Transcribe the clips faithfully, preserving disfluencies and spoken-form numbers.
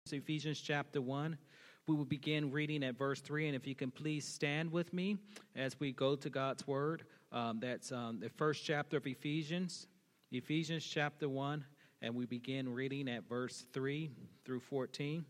Ephesians chapter one. We will begin reading at verse three, and if you can please stand with me as we go to God's word. Um, that's um, the first chapter of Ephesians, Ephesians chapter one, and we begin reading at verse three through fourteen.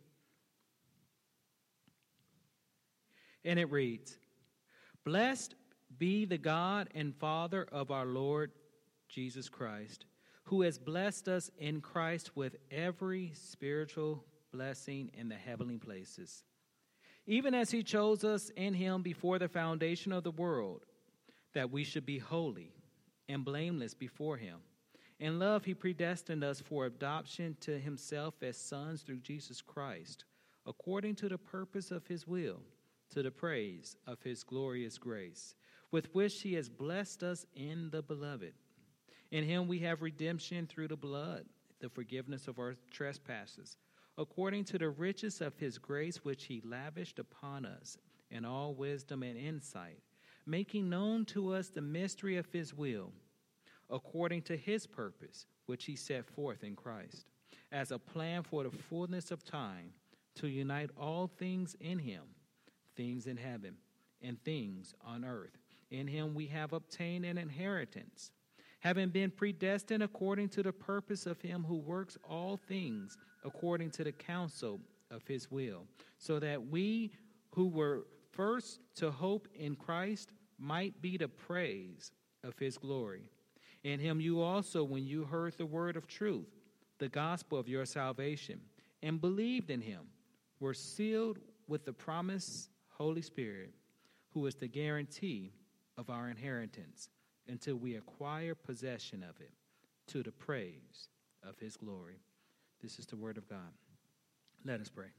And it reads, "Blessed be the God and Father of our Lord Jesus Christ, who has blessed us in Christ with every spiritual blessing in the heavenly places, even as he chose us in him before the foundation of the world, that we should be holy and blameless before him. In love he predestined us for adoption to himself as sons through Jesus Christ, according to the purpose of his will, to the praise of his glorious grace, with which he has blessed us in the beloved. In him we have redemption through the blood, the forgiveness of our trespasses, according to the riches of his grace which he lavished upon us in all wisdom and insight, making known to us the mystery of his will, according to his purpose, which he set forth in Christ, as a plan for the fullness of time, to unite all things in him, things in heaven and things on earth. In him we have obtained an inheritance, having been predestined according to the purpose of him who works all things according to the counsel of his will, so that we who were first to hope in Christ might be the praise of his glory. In him you also, when you heard the word of truth, the gospel of your salvation, and believed in him, were sealed with the promised Holy Spirit, who is the guarantee of our inheritance, until we acquire possession of it, to the praise of his glory." This is the word of God. Let us pray.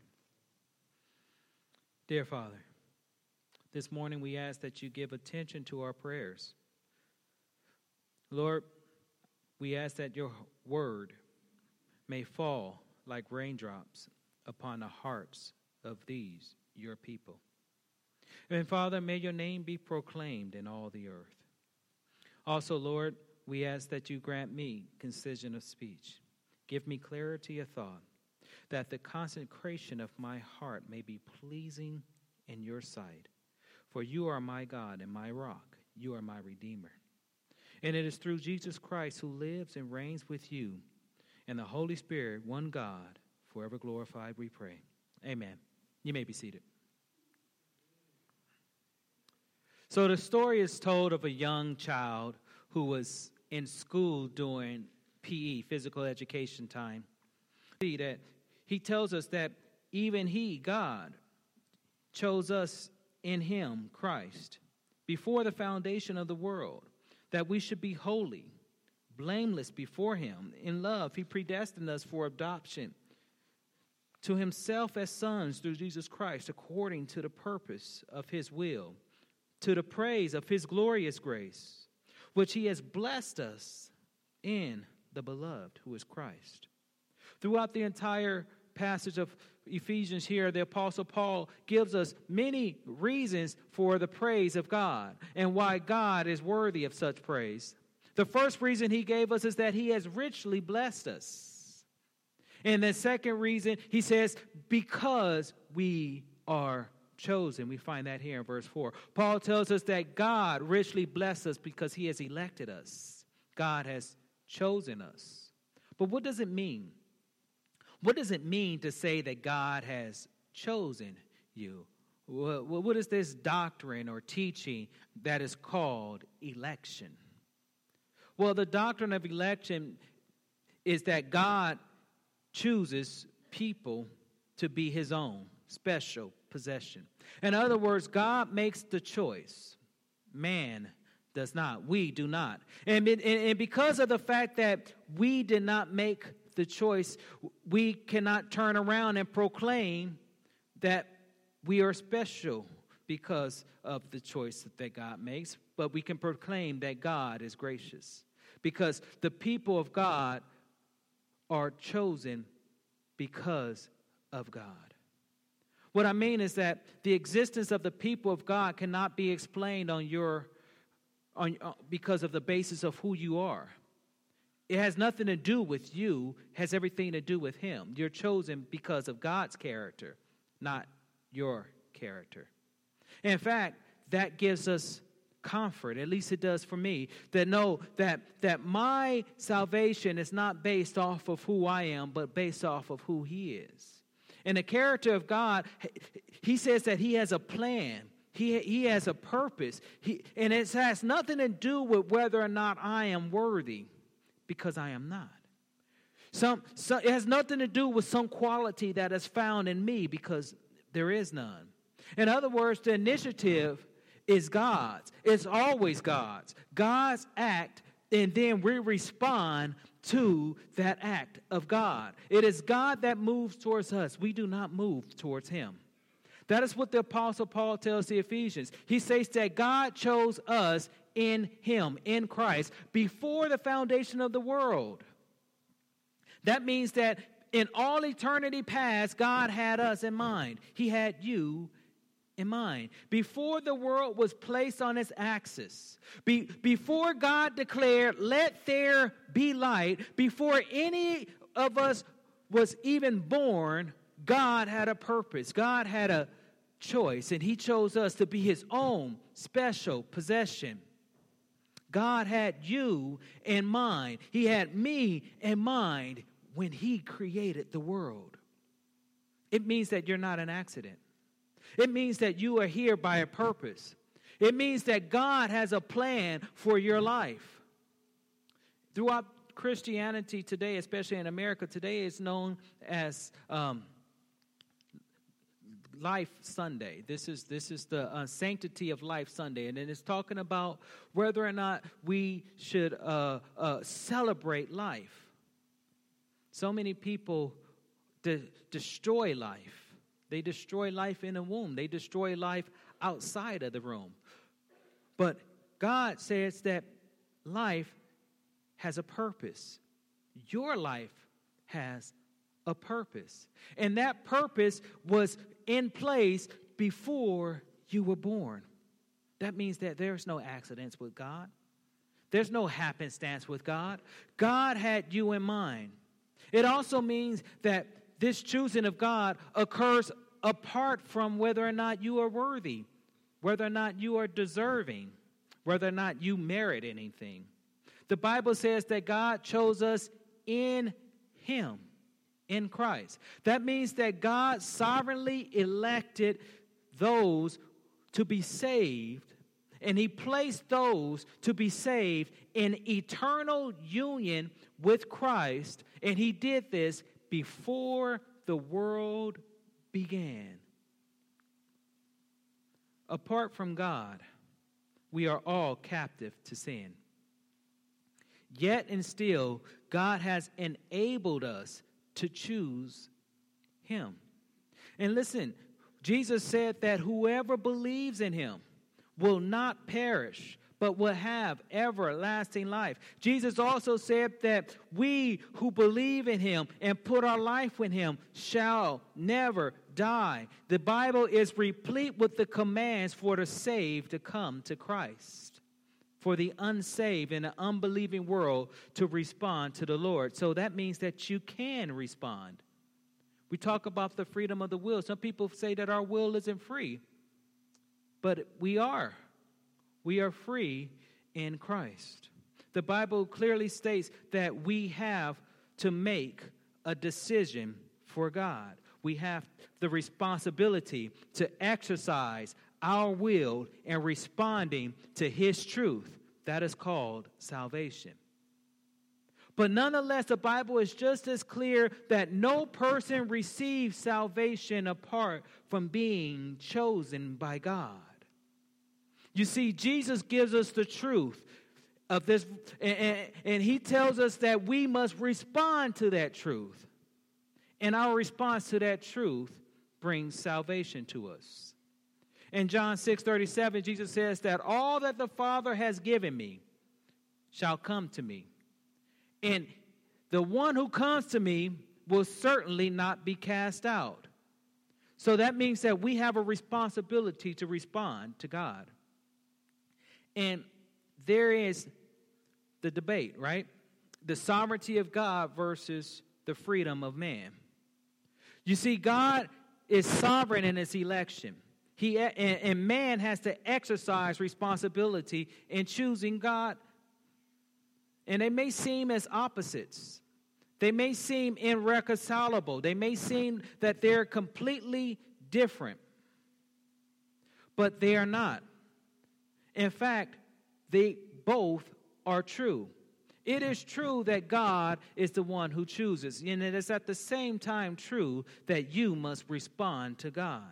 Dear Father, this morning we ask that you give attention to our prayers. Lord, we ask that your word may fall like raindrops upon the hearts of these, your people. And Father, may your name be proclaimed in all the earth. Also, Lord, we ask that you grant me concision of speech. Give me clarity of thought, that the consecration of my heart may be pleasing in your sight. For you are my God and my rock. You are my Redeemer. And it is through Jesus Christ, who lives and reigns with you and the Holy Spirit, one God, forever glorified, we pray. Amen. You may be seated. So the story is told of a young child who was in school during P E, physical education time. That he tells us that even he, God, chose us in him, Christ, before the foundation of the world, that we should be holy, blameless before him. In love, he predestined us for adoption to himself as sons through Jesus Christ, according to the purpose of his will, to the praise of his glorious grace, which he has blessed us in the beloved, who is Christ. Throughout the entire passage of Ephesians here, the Apostle Paul gives us many reasons for the praise of God and why God is worthy of such praise. The first reason he gave us is that he has richly blessed us. And the second reason, he says, because we are chosen. We find that here in verse four. Paul tells us that God richly blessed us because he has elected us. God has chosen us. But what does it mean? What does it mean to say that God has chosen you? What is this doctrine or teaching that is called election? Well, the doctrine of election is that God chooses people to be his own special possession. In other words, God makes the choice. Man does not. We do not. And, and, and because of the fact that we did not make the choice, we cannot turn around and proclaim that we are special because of the choice that God makes, but we can proclaim that God is gracious because the people of God are chosen because of God. What I mean is that the existence of the people of God cannot be explained on your on uh, because of the basis of who you are. It has nothing to do with you, it has everything to do with him. You're chosen because of God's character, not your character. In fact, that gives us comfort, at least it does for me, that know that, that my salvation is not based off of who I am, but based off of who he is. And the character of God, he says that he has a plan. He, he has a purpose. He, and it has nothing to do with whether or not I am worthy, because I am not. Some, some, it has nothing to do with some quality that is found in me, because there is none. In other words, the initiative is God's. It's always God's. God's act, and then we respond to that act of God. It is God that moves towards us. We do not move towards him. That is what the Apostle Paul tells the Ephesians. He says that God chose us in him, in Christ, before the foundation of the world. That means that in all eternity past, God had us in mind. He had you in mind. Before the world was placed on its axis, be, before God declared, let there be light, before any of us was even born, God had a purpose. God had a choice, and he chose us to be his own special possession. God had you in mind. He had me in mind when he created the world. It means that you're not an accident. It means that you are here by a purpose. It means that God has a plan for your life. Throughout Christianity today, especially in America today, it's known as um, Life Sunday. This is this is the uh, Sanctity of Life Sunday, and then it's talking about whether or not we should uh, uh, celebrate life. So many people de- destroy life. They destroy life in the womb. They destroy life outside of the room. But God says that life has a purpose. Your life has a purpose. And that purpose was in place before you were born. That means that there's no accidents with God. There's no happenstance with God. God had you in mind. It also means that this choosing of God occurs apart from whether or not you are worthy, whether or not you are deserving, whether or not you merit anything. The Bible says that God chose us in him, in Christ. That means that God sovereignly elected those to be saved, and he placed those to be saved in eternal union with Christ, and he did this before the world began. Apart from God, we are all captive to sin. Yet and still, God has enabled us to choose him. And listen, Jesus said that whoever believes in him will not perish, but will have everlasting life. Jesus also said that we who believe in him and put our life in him shall never die. The Bible is replete with the commands for the saved to come to Christ, for the unsaved and the unbelieving world to respond to the Lord. So that means that you can respond. We talk about the freedom of the will. Some people say that our will isn't free, but we are. We are free in Christ. The Bible clearly states that we have to make a decision for God. We have the responsibility to exercise our will in responding to his truth. That is called salvation. But nonetheless, the Bible is just as clear that no person receives salvation apart from being chosen by God. You see, Jesus gives us the truth of this, and, and, and he tells us that we must respond to that truth. And our response to that truth brings salvation to us. In John six thirty-seven, Jesus says that all that the Father has given me shall come to me. And the one who comes to me will certainly not be cast out. So that means that we have a responsibility to respond to God. And there is the debate, right? the sovereignty of God versus the freedom of man. You see, God is sovereign in his election. He and, and man has to exercise responsibility in choosing God. And they may seem as opposites. They may seem irreconcilable. They may seem that they're completely different. But they are not. In fact, they both are true. It is true that God is the one who chooses, and it is at the same time true that you must respond to God.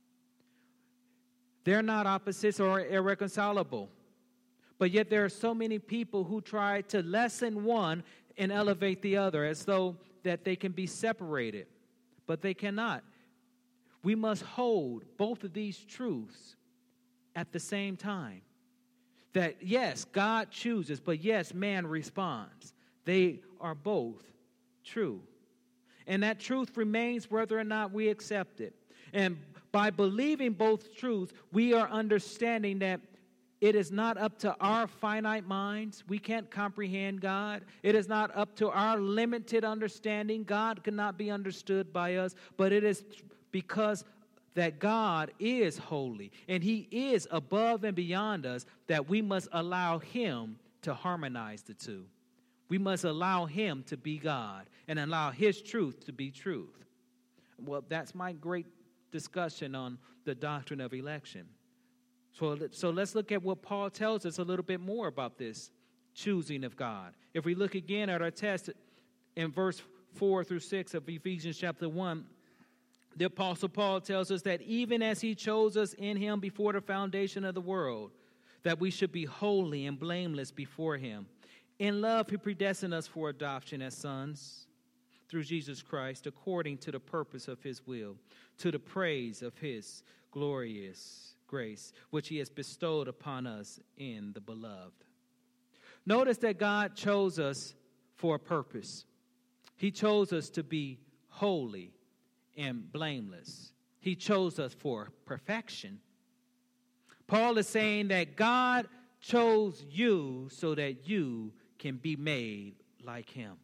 They're not opposites or irreconcilable, but yet there are so many people who try to lessen one and elevate the other as though that they can be separated, but they cannot. We must hold both of these truths at the same time. That yes, God chooses, but yes, man responds. They are both true. And that truth remains whether or not we accept it. And by believing both truths, we are understanding that it is not up to our finite minds. We can't comprehend God. It is not up to our limited understanding. God cannot be understood by us, but it is because that God is holy and he is above and beyond us, that we must allow him to harmonize the two. We must allow him to be God and allow his truth to be truth. Well, that's my great discussion on the doctrine of election. So, so let's look at what Paul tells us a little bit more about this choosing of God. If we look again at our text in verse four through six of Ephesians chapter one, the Apostle Paul tells us that even as he chose us in him before the foundation of the world, that we should be holy and blameless before him. In love, he predestined us for adoption as sons through Jesus Christ, according to the purpose of his will, to the praise of his glorious grace, which he has bestowed upon us in the beloved. Notice that God chose us for a purpose. He chose us to be holy and blameless. He chose us for perfection. Paul is saying that God chose you so that you can be made like him.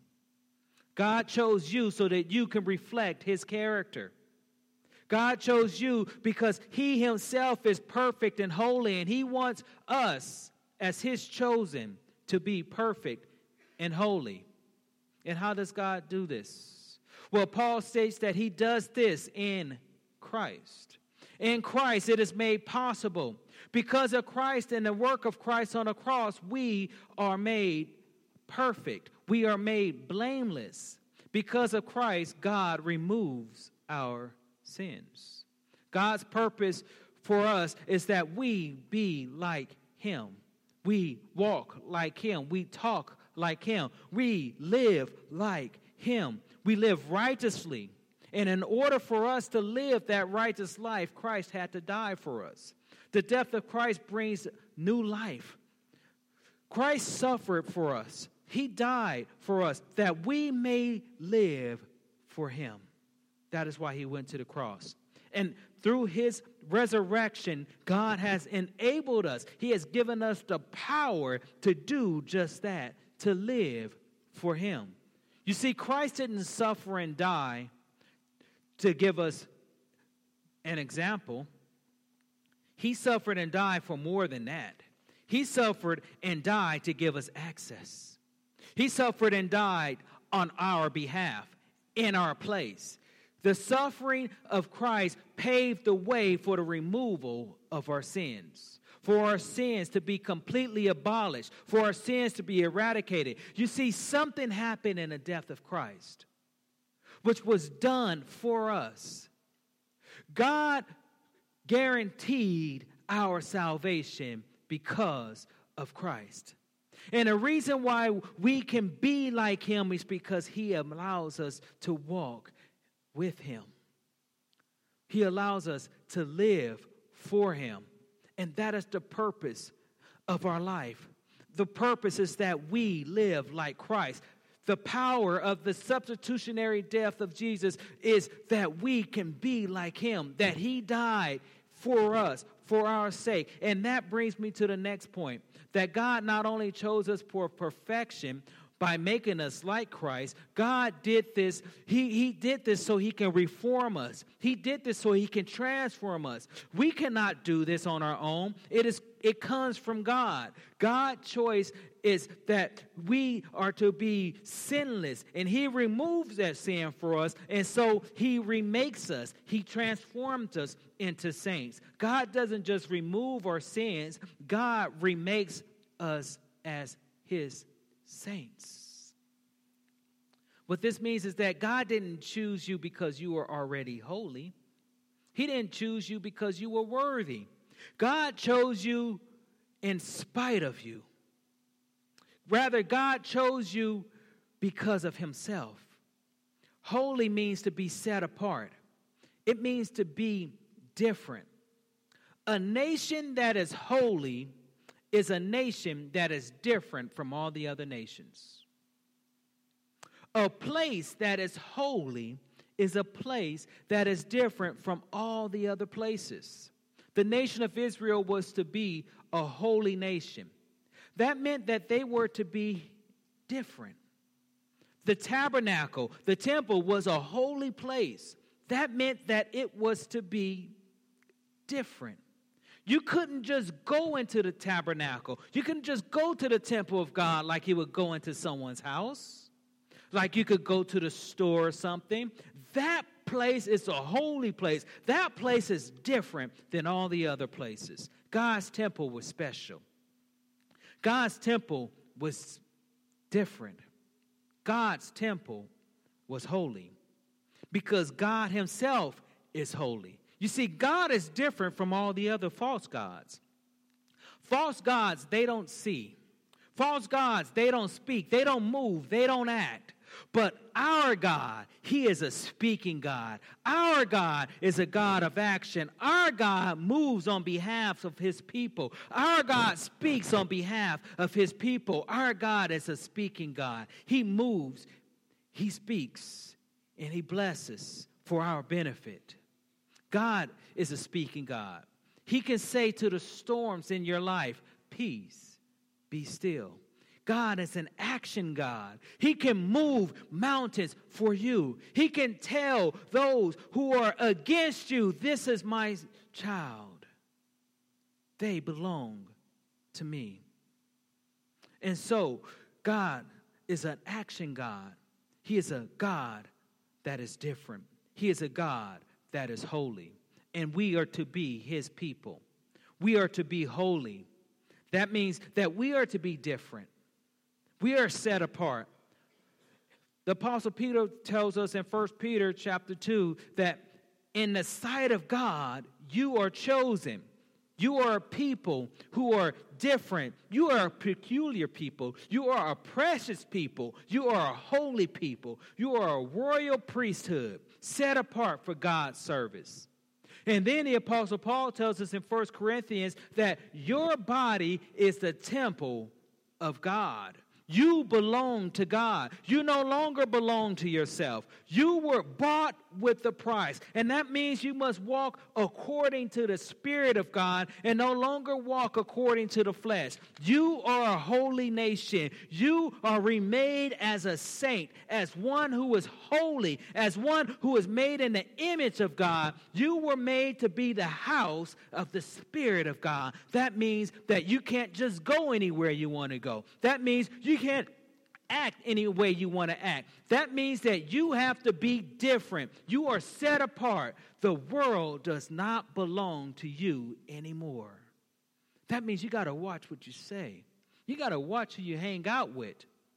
God chose you so that you can reflect his character. God chose you because he himself is perfect and holy, and he wants us as his chosen to be perfect and holy. And how does God do this? Well, Paul states that he does this in Christ. In Christ, it is made possible. Because of Christ and the work of Christ on the cross, we are made perfect. We are made blameless. Because of Christ, God removes our sins. God's purpose for us is that we be like him. We walk like him. We talk like him. We live like him. We live righteously. And in order for us to live that righteous life, Christ had to die for us. The death of Christ brings new life. Christ suffered for us. He died for us that we may live for him. That is why he went to the cross. And through his resurrection, God has enabled us. He has given us the power to do just that, to live for him. You see, Christ didn't suffer and die to give us an example. He suffered and died for more than that. He suffered and died to give us access. He suffered and died on our behalf, in our place. The suffering of Christ paved the way for the removal of our sins, for our sins to be completely abolished, for our sins to be eradicated. You see, something happened in the death of Christ, which was done for us. God guaranteed our salvation because of Christ. And the reason why we can be like him is because he allows us to walk with him. He allows us to live for him. And that is the purpose of our life. The purpose is that we live like Christ. The power of the substitutionary death of Jesus is that we can be like him, that he died for us, for our sake. And that brings me to the next point, that God not only chose us for perfection, by making us like Christ. God did this. He, he did this so he can reform us. He did this so he can transform us. We cannot do this on our own. It is it comes from God. God's choice is that we are to be sinless, and he removes that sin for us, and so he remakes us. He transforms us into saints. God doesn't just remove our sins. God remakes us as his saints. What this means is that God didn't choose you because you were already holy. He didn't choose you because you were worthy. God chose you in spite of you. Rather, God chose you because of himself. Holy means to be set apart. It means to be different. A nation that is holy is a nation that is different from all the other nations. A place that is holy is a place that is different from all the other places. The nation of Israel was to be a holy nation. That meant that they were to be different. The tabernacle, the temple, was a holy place. That meant that it was to be different. You couldn't just go into the tabernacle. You couldn't just go to the temple of God like you would go into someone's house, like you could go to the store or something. That place is a holy place. That place is different than all the other places. God's temple was special. God's temple was different. God's temple was holy because God himself is holy. You see, God is different from all the other false gods. False gods, they don't see. False gods, they don't speak. They don't move. They don't act. But our God, he is a speaking God. Our God is a God of action. Our God moves on behalf of his people. Our God speaks on behalf of his people. Our God is a speaking God. He moves, he speaks, and he blesses for our benefit. God is a speaking God. He can say to the storms in your life, peace, be still. God is an action God. He can move mountains for you. He can tell those who are against you, this is my child. They belong to me. And so, God is an action God. He is a God that is different. He is a God that is holy. And we are to be his people. We are to be holy. That means that we are to be different. We are set apart. The Apostle Peter tells us in First Peter chapter two that in the sight of God, you are chosen. You are a people who are different. You are a peculiar people. You are a precious people. You are a holy people. You are a royal priesthood set apart for God's service. And then the Apostle Paul tells us in First Corinthians that your body is the temple of God. You belong to God. You no longer belong to yourself. You were bought with the price. And that means you must walk according to the Spirit of God and no longer walk according to the flesh. You are a holy nation. You are remade as a saint, as one who is holy, as one who is made in the image of God. You were made to be the house of the Spirit of God. That means that you can't just go anywhere you want to go. That means you can't act any way you want to act. That means that you have to be different. You are set apart. The world does not belong to you anymore. That means you got to watch what you say. You got to watch who you hang out with.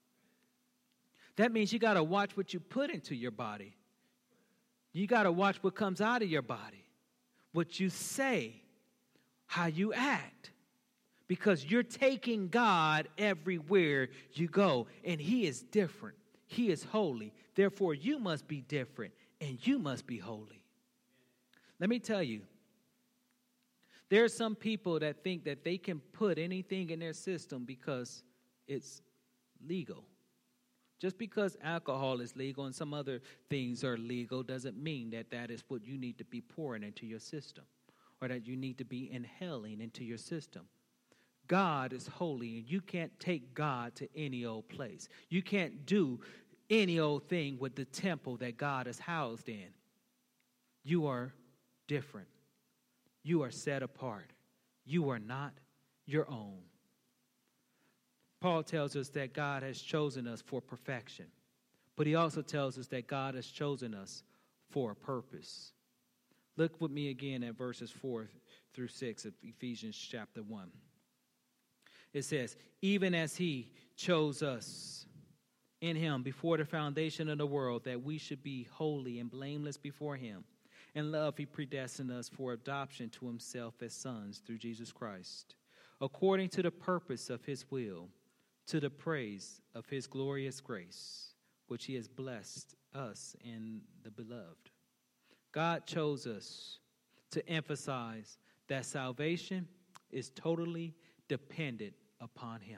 That means you got to watch what you put into your body. You got to watch what comes out of your body, what you say, how you act. Because you're taking God everywhere you go. And he is different. He is holy. Therefore, you must be different. And you must be holy. Let me tell you. There are some people that think that they can put anything in their system because it's legal. Just because alcohol is legal and some other things are legal doesn't mean that that is what you need to be pouring into your system. Or that you need to be inhaling into your system. God is holy, and you can't take God to any old place. You can't do any old thing with the temple that God is housed in. You are different. You are set apart. You are not your own. Paul tells us that God has chosen us for perfection, but he also tells us that God has chosen us for a purpose. Look with me again at verses four through six of Ephesians chapter one. It says, even as he chose us in him before the foundation of the world, that we should be holy and blameless before him. In love, he predestined us for adoption to himself as sons through Jesus Christ, according to the purpose of his will, to the praise of his glorious grace, which he has blessed us in the beloved. God chose us to emphasize that salvation is totally dependent upon him.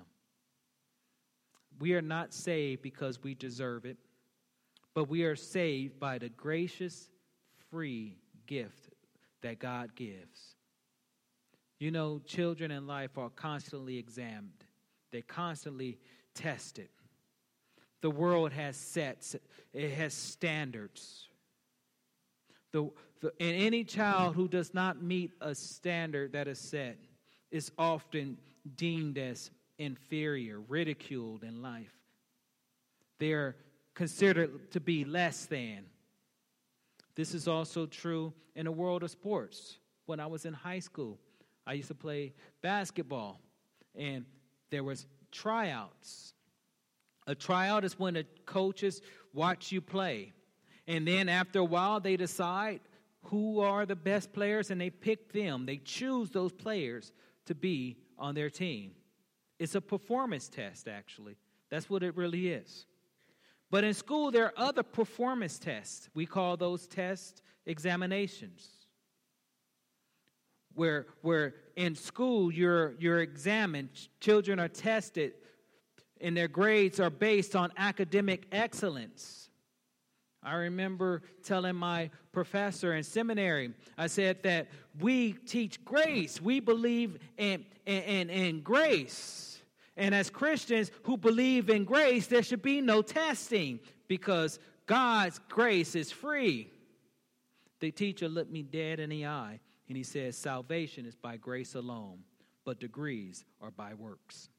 We are not saved because we deserve it, but we are saved by the gracious, free gift that God gives. You know, children in life are constantly examined. They're constantly tested. The world has sets, it has standards. The, the, and any child who does not meet a standard that is set is often deemed as inferior, ridiculed in life. They're considered to be less than. This is also true in the world of sports. When I was in high school, I used to play basketball, and there was tryouts. A tryout is when the coaches watch you play. And then after a while, they decide who are the best players, and they pick them. They choose those players to be on their team. It's a performance test, actually. That's what it really is. But in school, there are other performance tests. We call those tests examinations. Where, where in school, you're, you're examined. Children are tested, and their grades are based on academic excellence. I remember telling my professor in seminary, I said that we teach grace. We believe in, in, in, in grace. And as Christians who believe in grace, there should be no testing because God's grace is free. The teacher looked me dead in the eye, and he said, salvation is by grace alone, but degrees are by works.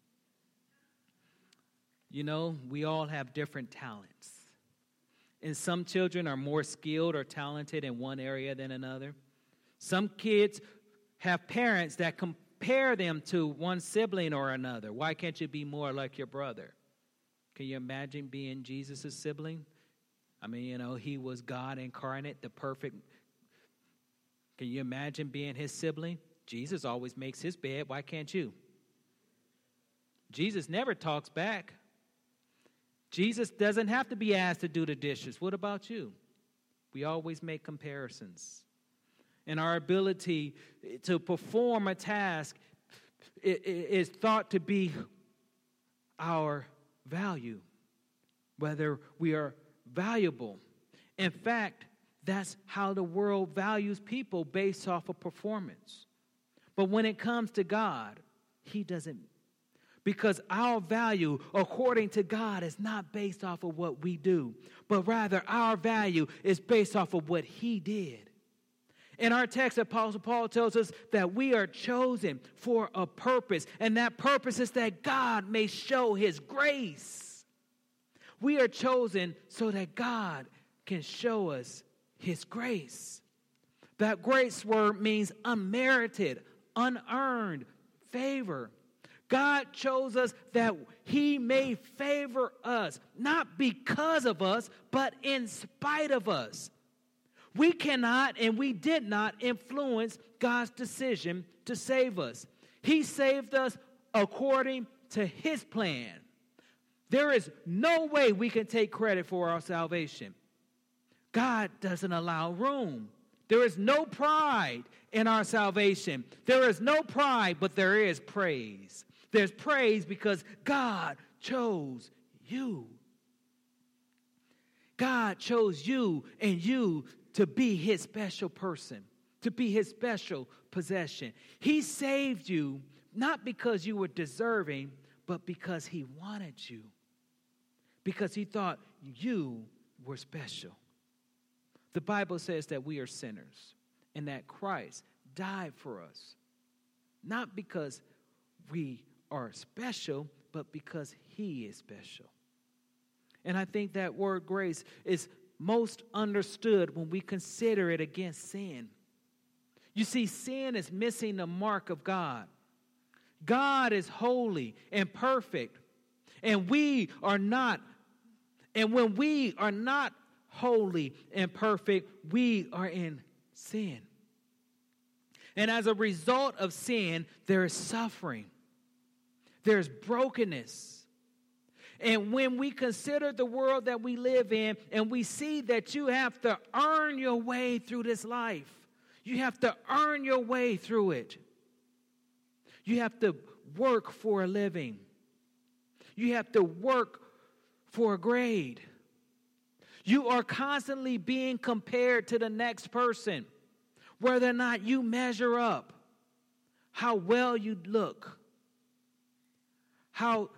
You know, we all have different talents. And some children are more skilled or talented in one area than another. Some kids have parents that compare them to one sibling or another. Why can't you be more like your brother? Can you imagine being Jesus' sibling? I mean, you know, he was God incarnate, the perfect. Can you imagine being his sibling? Jesus always makes his bed. Why can't you? Jesus never talks back. Jesus doesn't have to be asked to do the dishes. What about you? We always make comparisons. And our ability to perform a task is thought to be our value, whether we are valuable. In fact, that's how the world values people, based off of performance. But when it comes to God, he doesn't. Because our value, according to God, is not based off of what we do, but rather our value is based off of what he did. In our text, Apostle Paul tells us that we are chosen for a purpose, and that purpose is that God may show his grace. We are chosen so that God can show us his grace. That grace word means unmerited, unearned favor. God chose us that he may favor us, not because of us, but in spite of us. We cannot and we did not influence God's decision to save us. He saved us according to his plan. There is no way we can take credit for our salvation. God doesn't allow room. There is no pride in our salvation. There is no pride, but there is praise. There's praise because God chose you. God chose you and you to be his special person, to be his special possession. He saved you not because you were deserving, but because he wanted you. Because he thought you were special. The Bible says that we are sinners and that Christ died for us. Not because we are special, but because he is special. And I think that word grace is most understood when we consider it against sin. You see, sin is missing the mark of God. God is holy and perfect, and we are not. And when we are not holy and perfect, we are in sin. And as a result of sin, there is suffering. There's brokenness. And when we consider the world that we live in, and we see that you have to earn your way through this life, you have to earn your way through it. You have to work for a living. You have to work for a grade. You are constantly being compared to the next person, whether or not you measure up, how well you look, how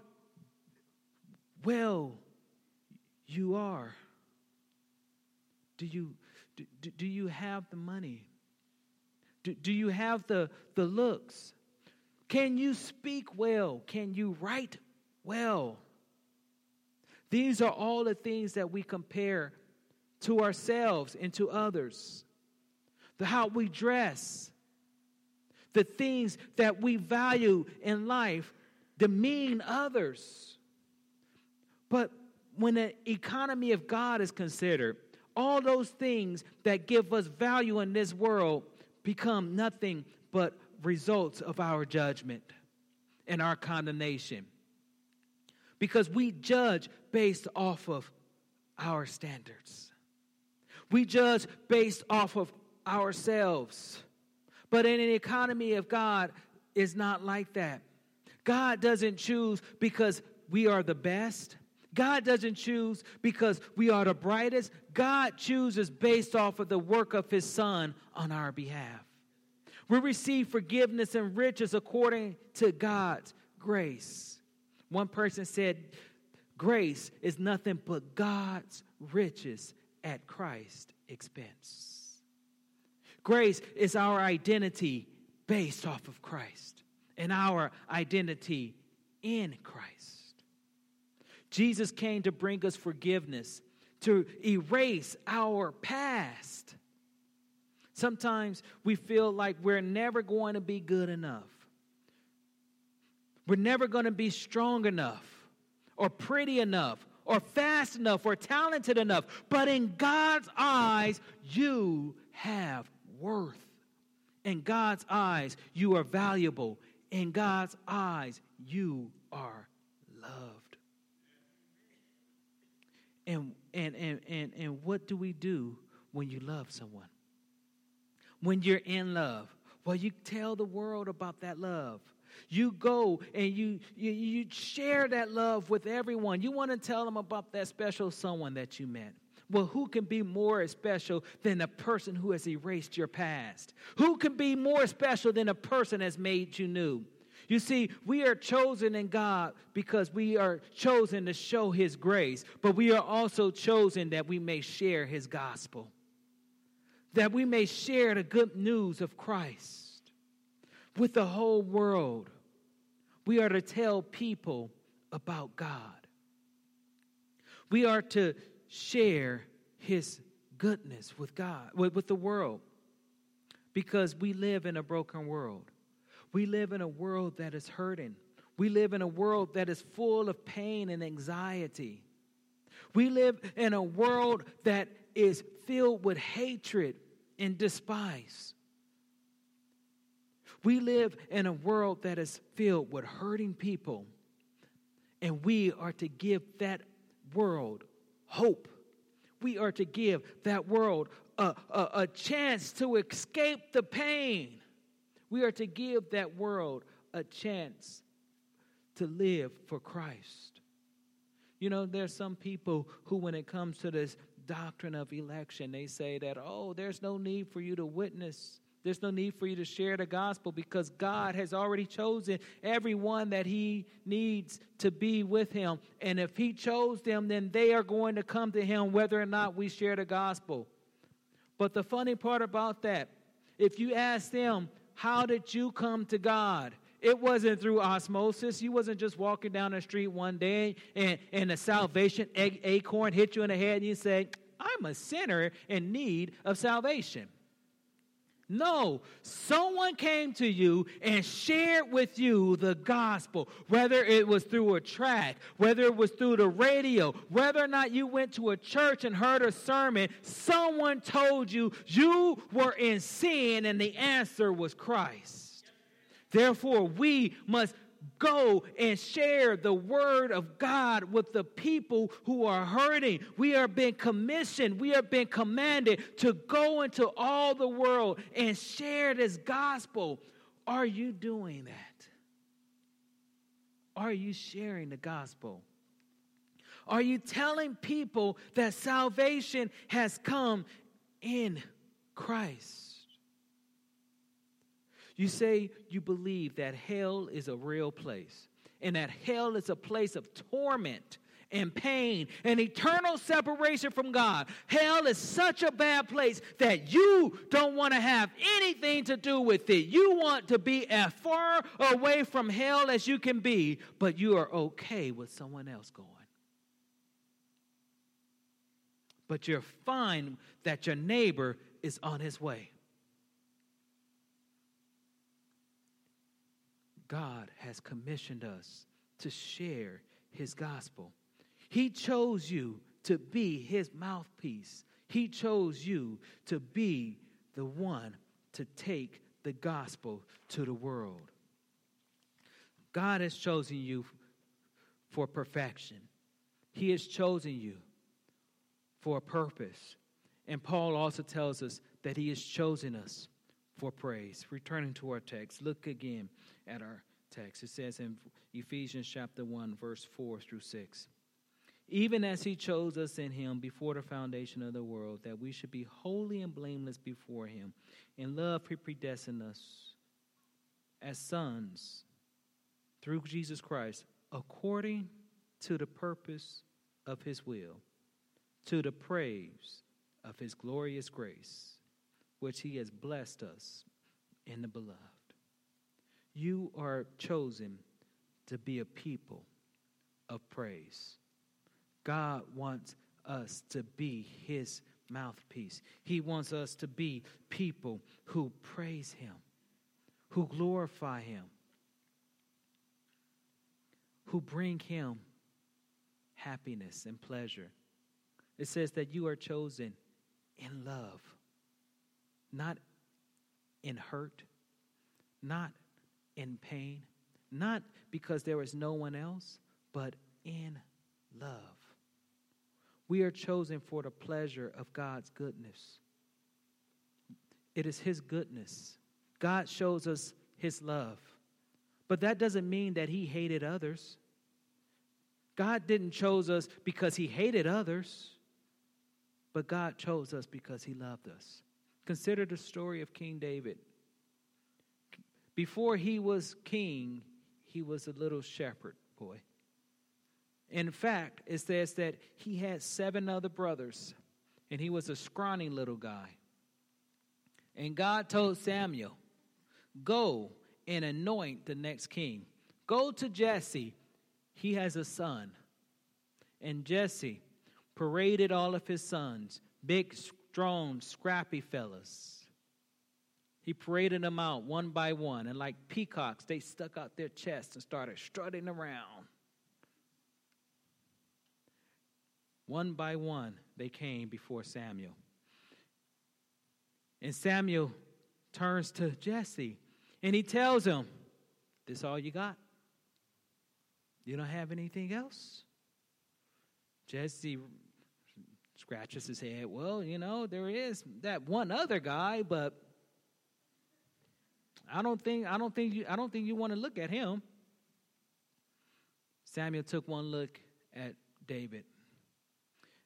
well you are. Do you, do, do you have the money? Do, do you have the, the looks? Can you speak well? Can you write well? These are all the things that we compare to ourselves and to others. The how we dress, the things that we value in life demean others. But when the economy of God is considered, all those things that give us value in this world become nothing but results of our judgment and our condemnation. Because we judge based off of our standards. We judge based off of ourselves. But in an economy of God, it's not like that. God doesn't choose because we are the best. God doesn't choose because we are the brightest. God chooses based off of the work of his Son on our behalf. We receive forgiveness and riches according to God's grace. One person said, grace is nothing but God's riches at Christ's expense. Grace is our identity based off of Christ and our identity in Christ. Jesus came to bring us forgiveness, to erase our past. Sometimes we feel like we're never going to be good enough. We're never going to be strong enough or pretty enough or fast enough or talented enough. But in God's eyes, you have worth. In God's eyes, you are valuable. In God's eyes, you are loved. And, and, and, and, and what do we do when you love someone? When you're in love? Well, you tell the world about that love. You go and you, you you share that love with everyone. You want to tell them about that special someone that you met. Well, who can be more special than a person who has erased your past? Who can be more special than a person that's made you new? You see, we are chosen in God because we are chosen to show his grace, but we are also chosen that we may share his gospel, that we may share the good news of Christ with the whole world. We are to tell people about God. We are to share his goodness with God, with, with the world, because we live in a broken world. We live in a world that is hurting. We live in a world that is full of pain and anxiety. We live in a world that is filled with hatred and despise. We live in a world that is filled with hurting people, and we are to give that world hope. We are to give that world a, a, a chance to escape the pain. We are to give that world a chance to live for Christ. You know, there's some people who, when it comes to this doctrine of election, they say that, oh, there's no need for you to witness There's no need for you to share the gospel because God has already chosen everyone that he needs to be with him. And if he chose them, then they are going to come to him whether or not we share the gospel. But the funny part about that, if you ask them, how did you come to God? It wasn't through osmosis. You wasn't just walking down the street one day and, and a salvation acorn hit you in the head and you say, I'm a sinner in need of salvation. No, someone came to you and shared with you the gospel, whether it was through a track, whether it was through the radio, whether or not you went to a church and heard a sermon, someone told you you were in sin and the answer was Christ. Therefore, we must go and share the word of God with the people who are hurting. We are being commissioned, we are being commanded to go into all the world and share this gospel. Are you doing that? Are you sharing the gospel? Are you telling people that salvation has come in Christ? You say you believe that hell is a real place and that hell is a place of torment and pain and eternal separation from God. Hell is such a bad place that you don't want to have anything to do with it. You want to be as far away from hell as you can be, but you are okay with someone else going. But you're fine that your neighbor is on his way. God has commissioned us to share his gospel. He chose you to be his mouthpiece. He chose you to be the one to take the gospel to the world. God has chosen you for perfection. He has chosen you for a purpose. And Paul also tells us that he has chosen us for praise. Returning to our text, look again at our text. It says in Ephesians chapter one, verse four through six. Even as he chose us in him before the foundation of the world, that we should be holy and blameless before him. In love he predestined us as sons through Jesus Christ, according to the purpose of his will, to the praise of his glorious grace, which he has blessed us in the beloved. You are chosen to be a people of praise. God wants us to be his mouthpiece. He wants us to be people who praise him, who glorify him, who bring him happiness and pleasure. It says that you are chosen in love, not in hurt, not in pain, not because there is no one else, but in love. We are chosen for the pleasure of God's goodness. It is his goodness. God shows us his love. But that doesn't mean that he hated others. God didn't choose us because he hated others, but God chose us because he loved us. Consider the story of King David. Before he was king, he was a little shepherd boy. In fact, it says that he had seven other brothers, and he was a scrawny little guy. And God told Samuel, go and anoint the next king. Go to Jesse. He has a son. And Jesse paraded all of his sons, big, strong, scrappy fellas. He paraded them out one by one, and like peacocks, they stuck out their chests and started strutting around. One by one, they came before Samuel. And Samuel turns to Jesse, and he tells him, this all you got? You don't have anything else? Jesse scratches his head. Well, you know, there is that one other guy, but I don't think I don't think you I don't think you want to look at him. Samuel took one look at David.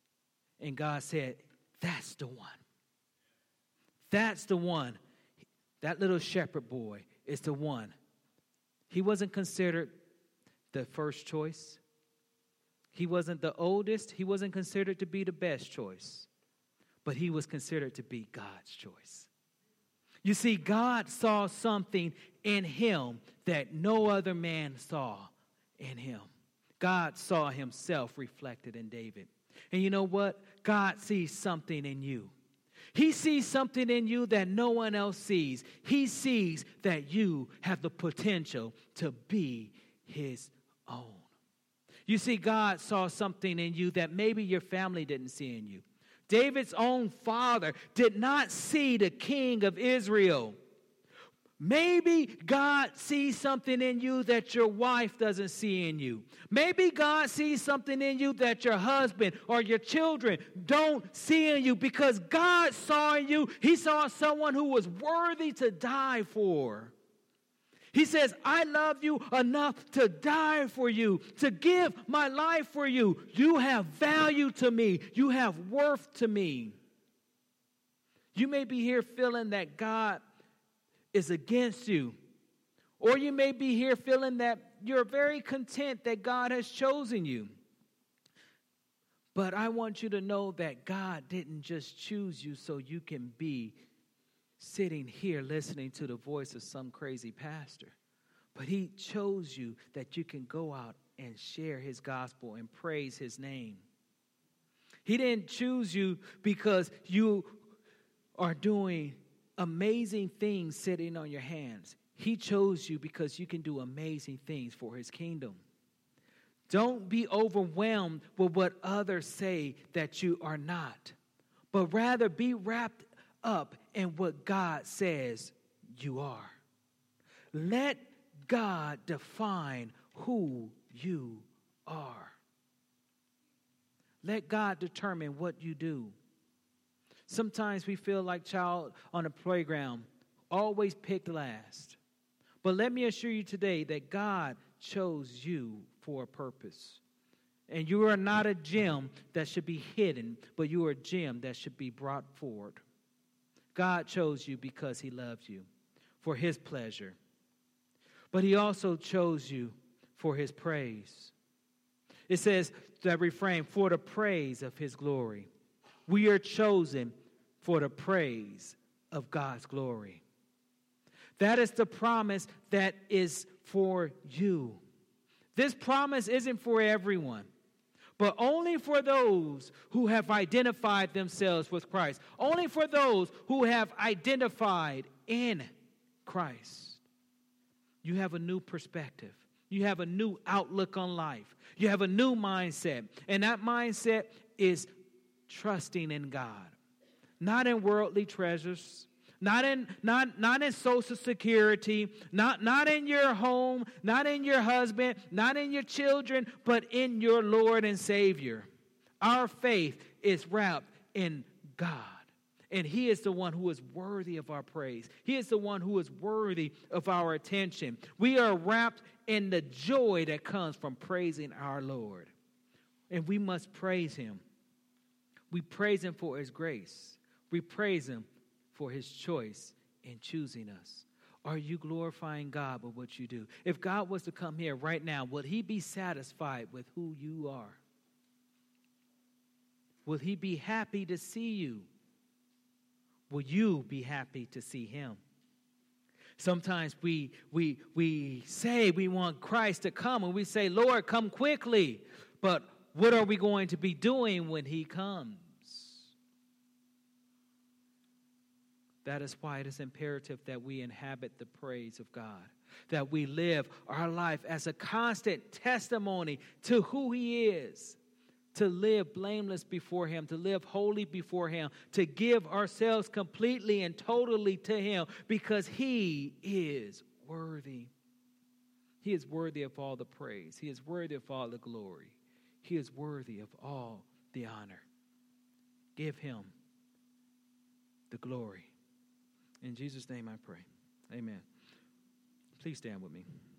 And God said, that's the one. That's the one. that little shepherd boy is the one. He wasn't considered the first choice. He wasn't the oldest. He wasn't considered to be the best choice. But he was considered to be God's choice. You see, God saw something in him that no other man saw in him. God saw himself reflected in David. And you know what? God sees something in you. He sees something in you that no one else sees. He sees that you have the potential to be his own. You see, God saw something in you that maybe your family didn't see in you. David's own father did not see the king of Israel. Maybe God sees something in you that your wife doesn't see in you. Maybe God sees something in you that your husband or your children don't see in you, because God saw in you, he saw someone who was worthy to die for. He says, I love you enough to die for you, to give my life for you. You have value to me. You have worth to me. You may be here feeling that God is against you. Or you may be here feeling that you're very content that God has chosen you. But I want you to know that God didn't just choose you so you can be sitting here listening to the voice of some crazy pastor. But he chose you that you can go out and share his gospel and praise his name. He didn't choose you because you are doing amazing things sitting on your hands. He chose you because you can do amazing things for his kingdom. Don't be overwhelmed with what others say that you are not, but rather be wrapped up in what God says you are. Let God define who you are. Let God determine what you do. Sometimes we feel like child on a playground, always picked last. But let me assure you today that God chose you for a purpose. And you are not a gem that should be hidden, but you are a gem that should be brought forward. God chose you because he loves you, for his pleasure. But he also chose you for his praise. It says that refrain, for the praise of his glory. We are chosen for the praise of God's glory. That is the promise that is for you. This promise isn't for everyone, but only for those who have identified themselves with Christ. Only for those who have identified in Christ. You have a new perspective. You have a new outlook on life. You have a new mindset. And that mindset is trusting in God. Not in worldly treasures. Not in, not, not in social security. Not, not in your home. Not in your husband. Not in your children. But in your Lord and Savior. Our faith is wrapped in God. And he is the one who is worthy of our praise. He is the one who is worthy of our attention. We are wrapped in the joy that comes from praising our Lord. And we must praise him. We praise him for his grace. We praise him for his choice in choosing us. Are you glorifying God with what you do? If God was to come here right now, would he be satisfied with who you are? Will he be happy to see you? Will you be happy to see him? Sometimes we we we say we want Christ to come, and we say, Lord, come quickly. But what are we going to be doing when he comes? That is why it is imperative that we inhabit the praise of God, that we live our life as a constant testimony to who he is, to live blameless before him, to live holy before him, to give ourselves completely and totally to him, because he is worthy. He is worthy of all the praise. He is worthy of all the glory. He is worthy of all the honor. Give him the glory. In Jesus' name I pray. Amen. Please stand with me.